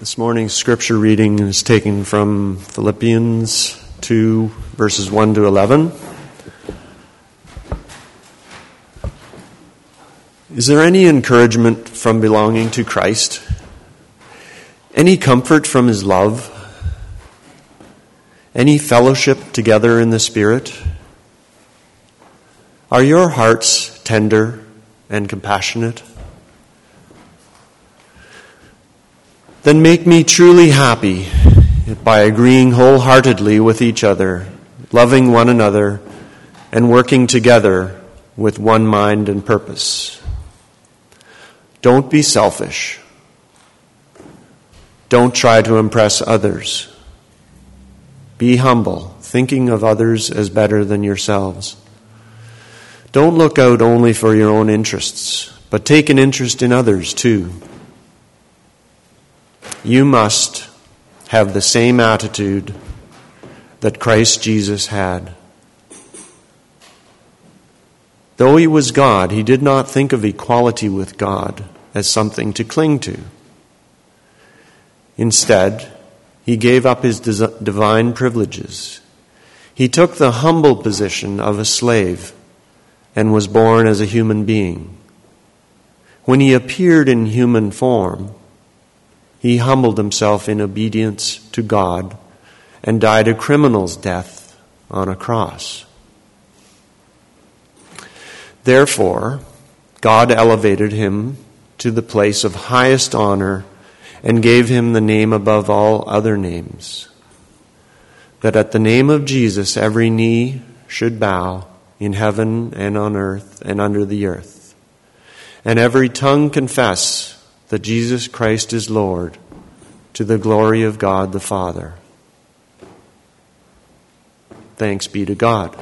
This morning's scripture reading is taken from Philippians 2, verses 1 to 11. Is there any encouragement from belonging to Christ? Any comfort from His love? Any fellowship together in the Spirit? Are your hearts tender and compassionate? Then make me truly happy by agreeing wholeheartedly with each other, loving one another, and working together with one mind and purpose. Don't be selfish. Don't try to impress others. Be humble, thinking of others as better than yourselves. Don't look out only for your own interests, but take an interest in others too. You must have the same attitude that Christ Jesus had. Though He was God, He did not think of equality with God as something to cling to. Instead, He gave up His divine privileges. He took the humble position of a slave and was born as a human being. When He appeared in human form, He humbled Himself in obedience to God and died a criminal's death on a cross. Therefore, God elevated Him to the place of highest honor and gave Him the name above all other names, that at the name of Jesus every knee should bow in heaven and on earth and under the earth, and every tongue confess that Jesus Christ is Lord, to the glory of God the Father. Thanks be to God.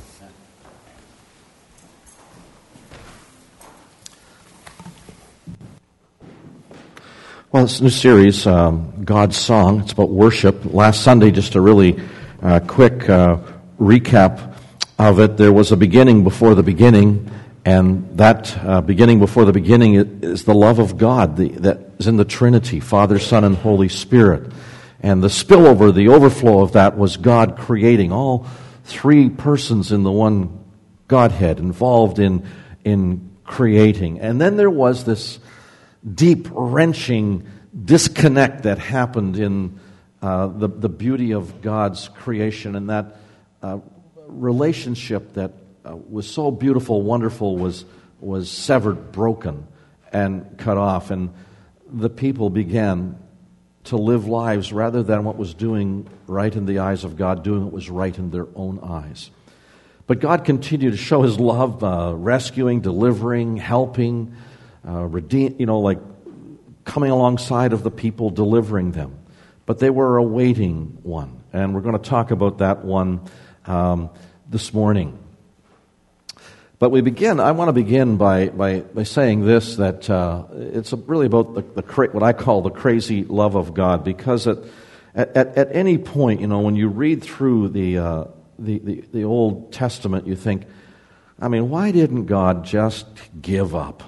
Well, this new series, God's Song, it's about worship. Last Sunday, just a really quick recap of it, there was a beginning before the beginning, and that beginning before the beginning is the love of God that is in the Trinity, Father, Son, and Holy Spirit. And the spillover, the overflow of that was God creating all three persons in the one Godhead involved in creating. And then there was this deep, wrenching disconnect that happened in the beauty of God's creation, and that relationship that was so beautiful, wonderful, was severed, broken, and cut off. And the people began to live lives rather than what was doing right in the eyes of God, doing what was right in their own eyes. But God continued to show His love, rescuing, delivering, helping, like coming alongside of the people, delivering them. But they were awaiting one. And we're going to talk about that one this morning. But I want to begin by saying this, that it's really about what I call the crazy love of God, because at any point, when you read through the Old Testament, you think, why didn't God just give up?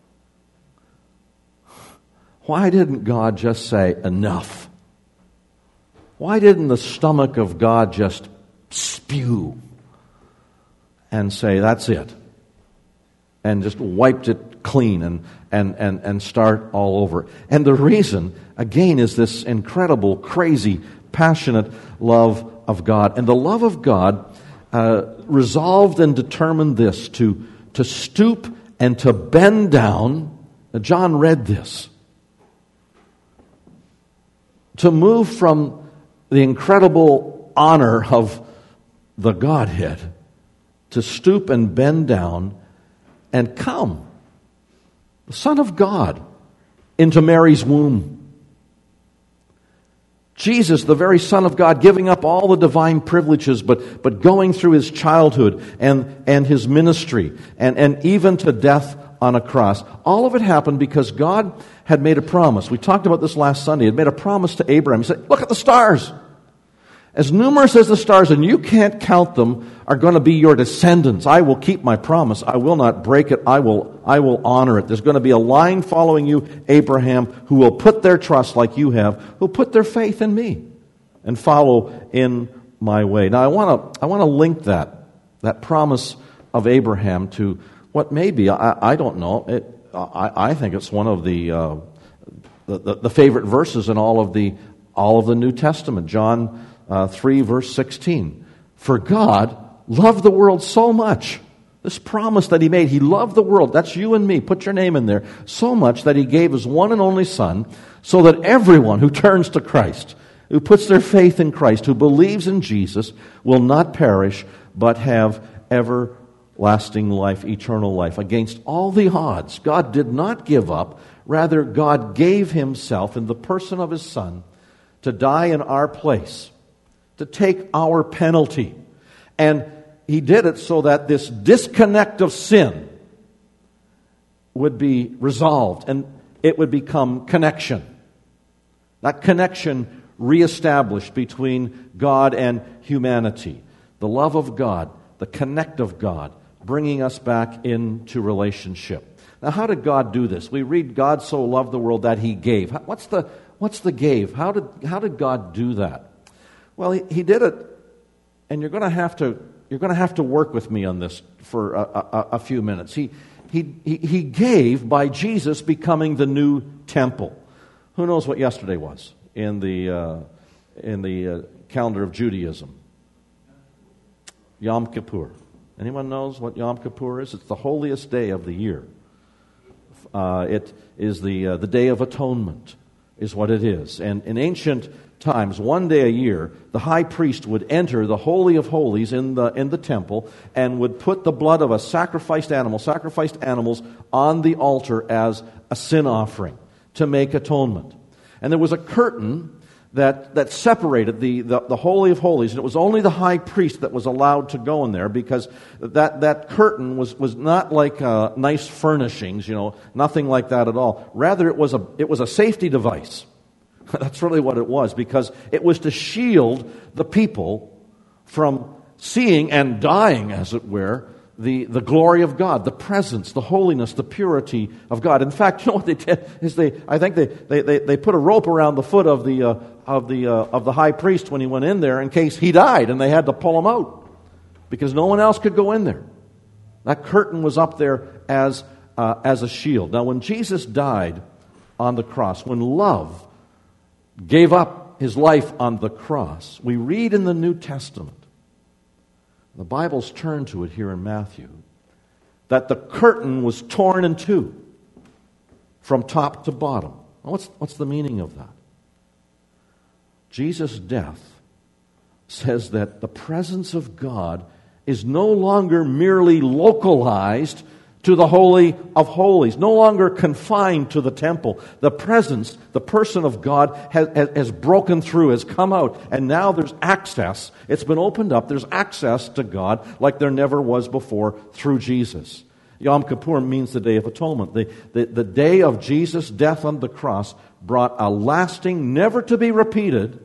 Why didn't God just say, enough? Why didn't the stomach of God just spew and say, that's it? And just wiped it clean and start all over. And the reason, again, is this incredible, crazy, passionate love of God. And the love of God resolved and determined this, to stoop and to bend down. Now, John read this. To move from the incredible honor of the Godhead, to stoop and bend down and come, the Son of God, into Mary's womb. Jesus, the very Son of God, giving up all the divine privileges, but going through His childhood and His ministry, and even to death on a cross. All of it happened because God had made a promise. We talked about this last Sunday. He had made a promise to Abraham. He said, look at the stars. As numerous as the stars, and you can't count them are going to be your descendants. I will keep my promise. I will not break it. I will honor it. There's going to be a line following you, Abraham, who will put their trust like you have, who put their faith in me and follow in my way. Now, I want to link that promise of Abraham to what may be, I don't know, I think it's one of the favorite verses in all of the New Testament. John 3, verse 16. For God loved the world so much. This promise that He made, He loved the world. That's you and me. Put your name in there. So much that He gave His one and only Son, so that everyone who turns to Christ, who puts their faith in Christ, who believes in Jesus, will not perish, but have everlasting life, eternal life. Against all the odds, God did not give up. Rather, God gave Himself in the person of His Son to die in our place, to take our penalty. And He did it so that this disconnect of sin would be resolved and it would become connection. That connection reestablished between God and humanity. The love of God, the connect of God, bringing us back into relationship. Now, how did God do this? We read, God so loved the world that He gave. What's the gave? How did God do that? Well, He did it, and you're going to have to work with me on this for a few minutes. He gave by Jesus becoming the new temple. Who knows what yesterday was in the calendar of Judaism? Yom Kippur. Anyone knows what Yom Kippur is? It's the holiest day of the year. It is the Day of Atonement, is what it is. And in ancient times, one day a year, the high priest would enter the Holy of Holies in the temple and would put the blood of a sacrificed animals on the altar as a sin offering to make atonement. And there was a curtain that separated the Holy of Holies, and it was only the high priest that was allowed to go in there, because that curtain was not like nice furnishings, nothing like that at all. Rather, it was a safety device. That's really what it was, because it was to shield the people from seeing and dying, as it were, the glory of God, the presence, the holiness, the purity of God. In fact, you know what they did is they put a rope around the foot of the high priest when he went in there in case he died, and they had to pull him out because no one else could go in there. That curtain was up there as a shield. Now, when Jesus died on the cross, when love gave up His life on the cross, we read in the New Testament, the Bible's turned to it here in Matthew, that the curtain was torn in two from top to bottom. Now, what's the meaning of that? Jesus' death says that the presence of God is no longer merely localized to the Holy of Holies, no longer confined to the temple. The presence, the person of God has broken through, has come out, and now there's access. It's been opened up. There's access to God like there never was before through Jesus. Yom Kippur means the Day of Atonement. The day of Jesus' death on the cross brought a lasting, never to be repeated,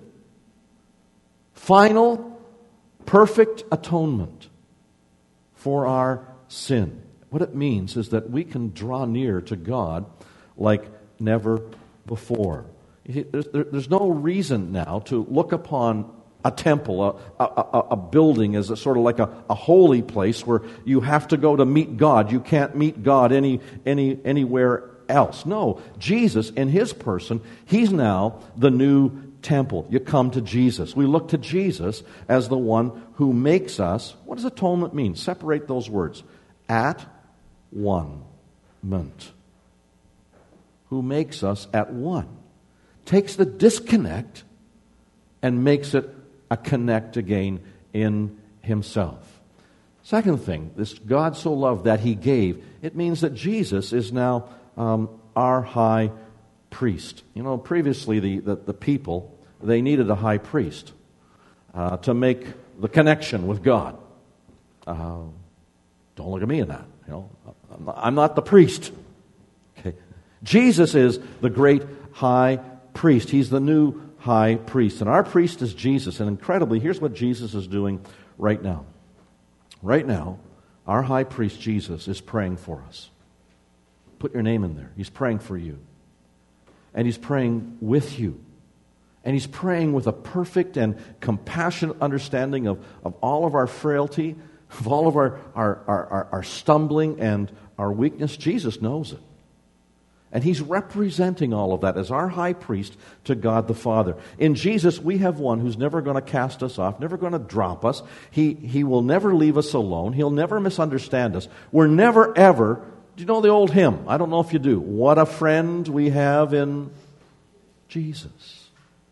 final, perfect atonement for our sin. What it means is that we can draw near to God like never before. There's no reason now to look upon a temple, a building, as a sort of like a holy place where you have to go to meet God. You can't meet God anywhere else. No, Jesus in His person, He's now the new temple. You come to Jesus. We look to Jesus as the one who makes us. What does atonement mean? Separate those words. At one ment. Who makes us at one. Takes the disconnect and makes it a connect again in Himself. Second thing, this God so loved that He gave, it means that Jesus is now our high priest. Previously the people, they needed a high priest to make the connection with God. Don't look at me in that. I'm not the priest. Okay. Jesus is the great high priest. He's the new high priest. And our priest is Jesus. And incredibly, here's what Jesus is doing right now. right now, our high priest Jesus is praying for us. Put your name in there. He's praying for you. And he's praying with you. And he's praying with a perfect and compassionate understanding of all of our frailty, of all of our stumbling and our weakness. Jesus knows it. And he's representing all of that as our high priest to God the Father. In Jesus, we have one who's never going to cast us off, never going to drop us. He will never leave us alone. He'll never misunderstand us. We're never, ever, do you know the old hymn? I don't know if you do. What a friend we have in Jesus.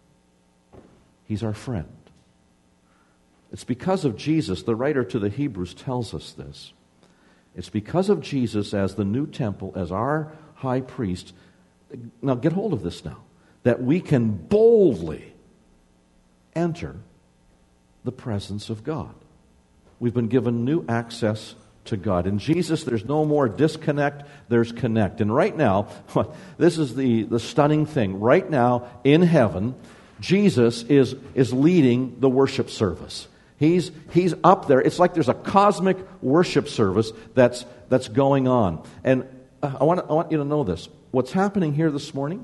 He's our friend. It's because of Jesus, the writer to the Hebrews tells us this. It's because of Jesus as the new temple, as our high priest. Now get hold of this now. That we can boldly enter the presence of God. We've been given new access to God. In Jesus, there's no more disconnect, there's connect. And right now, this is the stunning thing. Right now, in heaven, Jesus is leading the worship service. He's up there. It's like there's a cosmic worship service that's going on. And I want you to know this. What's happening here this morning,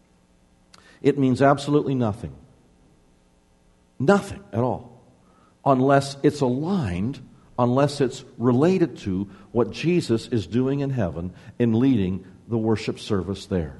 it means absolutely nothing. Nothing at all. Unless it's aligned, unless it's related to what Jesus is doing in heaven in leading the worship service there.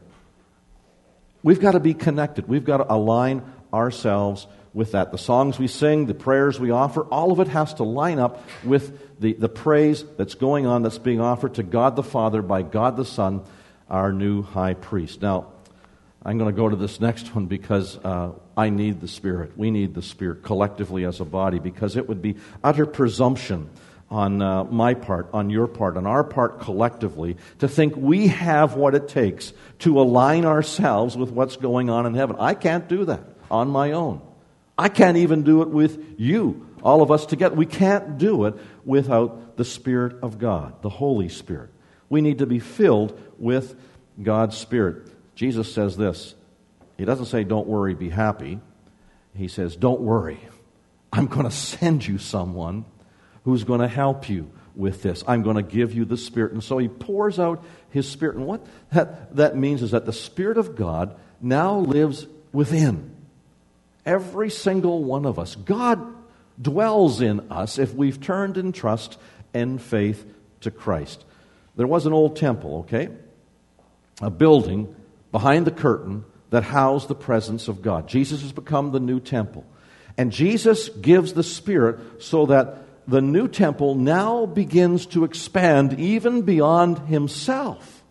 We've got to be connected. We've got to align ourselves with that. The songs we sing, the prayers we offer, all of it has to line up with the praise that's going on, that's being offered to God the Father by God the Son, our new high priest. Now, I'm going to go to this next one because I need the Spirit. We need the Spirit collectively as a body, because it would be utter presumption on my part, on your part, on our part collectively, to think we have what it takes to align ourselves with what's going on in heaven. I can't do that on my own. I can't even do it with you, all of us together. We can't do it without the Spirit of God, the Holy Spirit. We need to be filled with God's Spirit. Jesus says this. He doesn't say, don't worry, be happy. He says, don't worry. I'm going to send you someone who's going to help you with this. I'm going to give you the Spirit. And so he pours out his Spirit. And what that means is that the Spirit of God now lives within every single one of us. God dwells in us if we've turned in trust and faith to Christ. There was an old temple, okay? A building behind the curtain that housed the presence of God. Jesus has become the new temple. And Jesus gives the Spirit so that the new temple now begins to expand even beyond himself.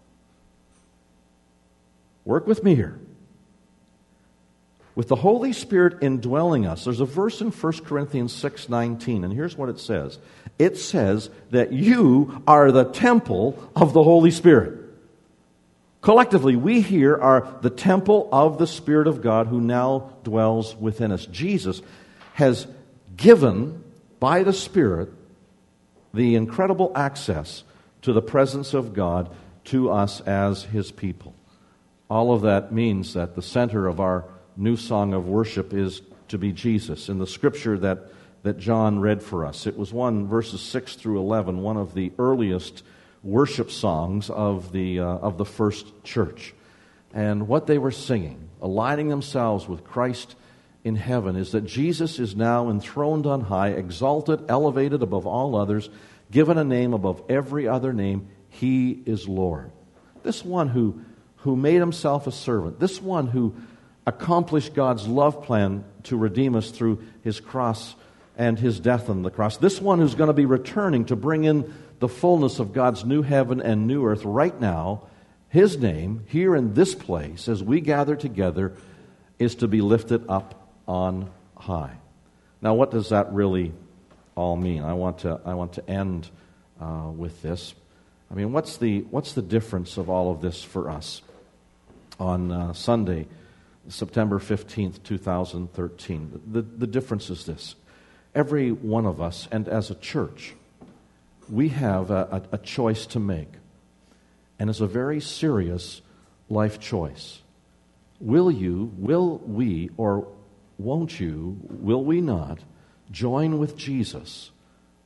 Work with me here. With the Holy Spirit indwelling us, there's a verse in 1 Corinthians 6:19, and here's what it says. It says that you are the temple of the Holy Spirit. Collectively, we here are the temple of the Spirit of God who now dwells within us. Jesus has given, by the Spirit, the incredible access to the presence of God to us as His people. All of that means that the center of our new song of worship is to be Jesus. In the scripture that John read for us, it was verses 6 through 11, one of the earliest worship songs of the first church. And what they were singing, aligning themselves with Christ in heaven, is that Jesus is now enthroned on high, exalted, elevated above all others, given a name above every other name. He is Lord. This one who made himself a servant, this one who accomplished God's love plan to redeem us through his cross and his death on the cross. This one who's going to be returning to bring in the fullness of God's new heaven and new earth right now, his name, here in this place, as we gather together, is to be lifted up on high. Now, what does that really all mean? I want to end with this. I mean, what's the difference of all of this for us on Sunday, September 15th, 2013. The difference is this. Every one of us, and as a church, we have a choice to make. And it's a very serious life choice. Will we, or won't you, will we not join with Jesus,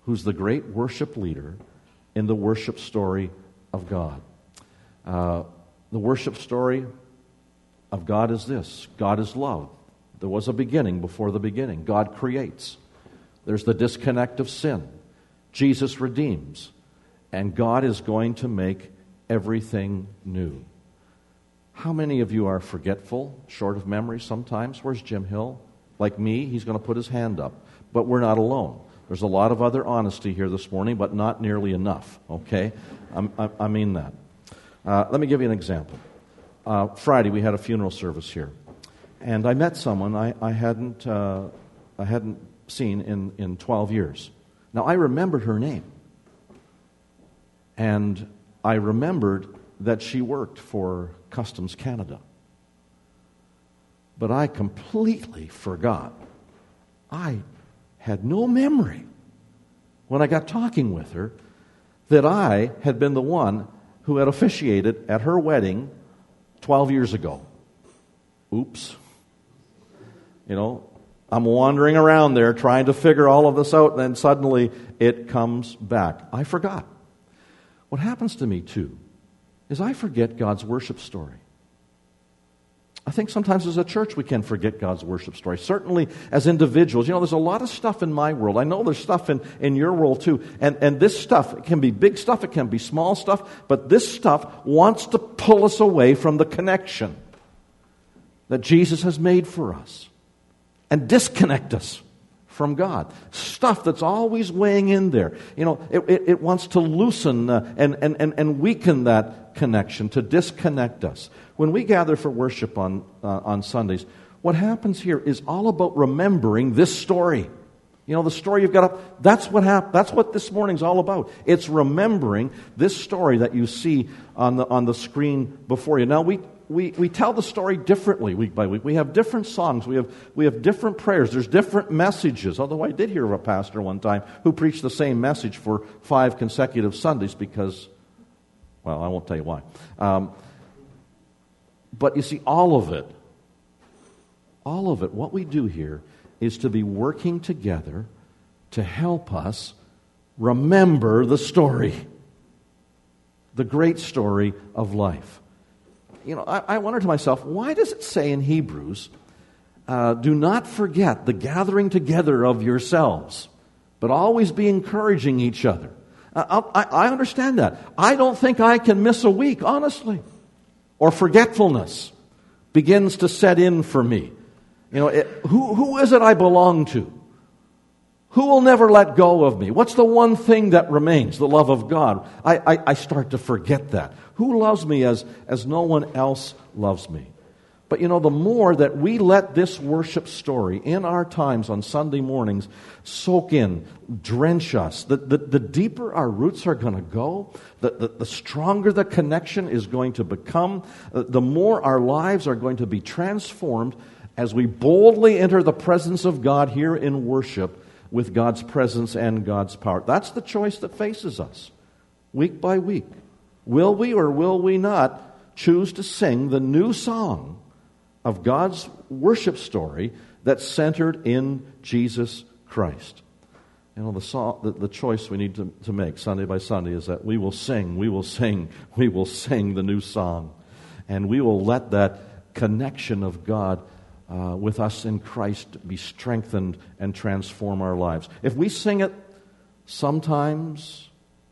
who's the great worship leader in the worship story of God. The worship story of God is this: God is love. There was a beginning before the beginning. God creates. There's the disconnect of sin. Jesus redeems. And God is going to make everything new. How many of you are forgetful, short of memory sometimes? Where's Jim Hill? Like me, he's going to put his hand up. But we're not alone. There's a lot of other honesty here this morning, but not nearly enough, okay? I mean that. Let me give you an example. Friday, we had a funeral service here. And I met someone I hadn't seen in 12 years. Now, I remembered her name. And I remembered that she worked for Customs Canada. But I completely forgot. I had no memory when I got talking with her that I had been the one who had officiated at her wedding 12 years ago. Oops. You know, I'm wandering around there trying to figure all of this out, and then suddenly it comes back. I forgot. What happens to me, too, is I forget God's worship story. I think sometimes as a church we can forget God's worship story. Certainly as individuals. You know, there's a lot of stuff in my world. I know there's stuff in your world too. And this stuff, it can be big stuff, it can be small stuff, but this stuff wants to pull us away from the connection that Jesus has made for us and disconnect us from God. Stuff that's always weighing in there. You know, it wants to loosen and weaken that connection, to disconnect us. When we gather for worship on Sundays, what happens here is all about remembering this story. You know, the story you've got up, that's what this morning's all about. It's remembering this story that you see on the screen before you. Now, we tell the story differently week by week. We have different songs. We have different prayers. There's different messages. Although I did hear of a pastor one time who preached the same message for 5 consecutive Sundays because, well, I won't tell you why. But you see, all of it, what we do here is to be working together to help us remember the story, the great story of life. You know, I wonder to myself, why does it say in Hebrews, do not forget the gathering together of yourselves, but always be encouraging each other? I understand that. I don't think I can miss a week, honestly. Or forgetfulness begins to set in for me. You know, who is it I belong to? Who will never let go of me? What's the one thing that remains? The love of God. I start to forget that. Who loves me as no one else loves me? But you know, the more that we let this worship story in our times on Sunday mornings soak in, drench us, the deeper our roots are going to go, the stronger the connection is going to become, the more our lives are going to be transformed as we boldly enter the presence of God here in worship with God's presence and God's power. That's the choice that faces us week by week. Will we or will we not choose to sing the new song of God's worship story that's centered in Jesus Christ? You know, the choice we need to make Sunday by Sunday is that we will sing the new song. And we will let that connection of God with us in Christ be strengthened and transform our lives. If we sing it sometimes,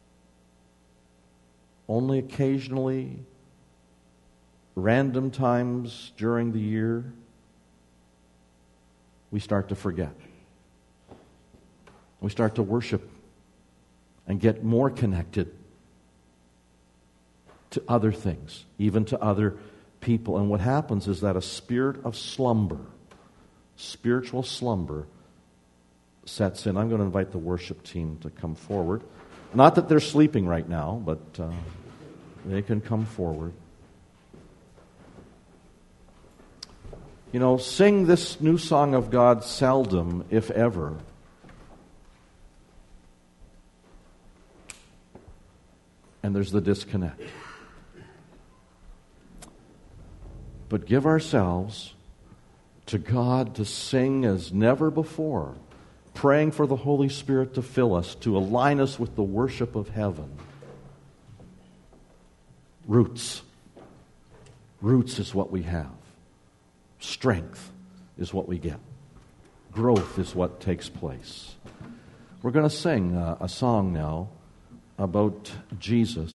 only occasionally, random times during the year, we start to forget. We start to worship and get more connected to other things, even to other people. And what happens is that a spirit of slumber, spiritual slumber, sets in. I'm going to invite the worship team to come forward. Not that they're sleeping right now, but they can come forward. You know, sing this new song of God seldom, if ever. And there's the disconnect. But give ourselves to God to sing as never before, praying for the Holy Spirit to fill us, to align us with the worship of heaven. Roots. Roots is what we have. Strength is what we get. Growth is what takes place. We're going to sing a song now about Jesus.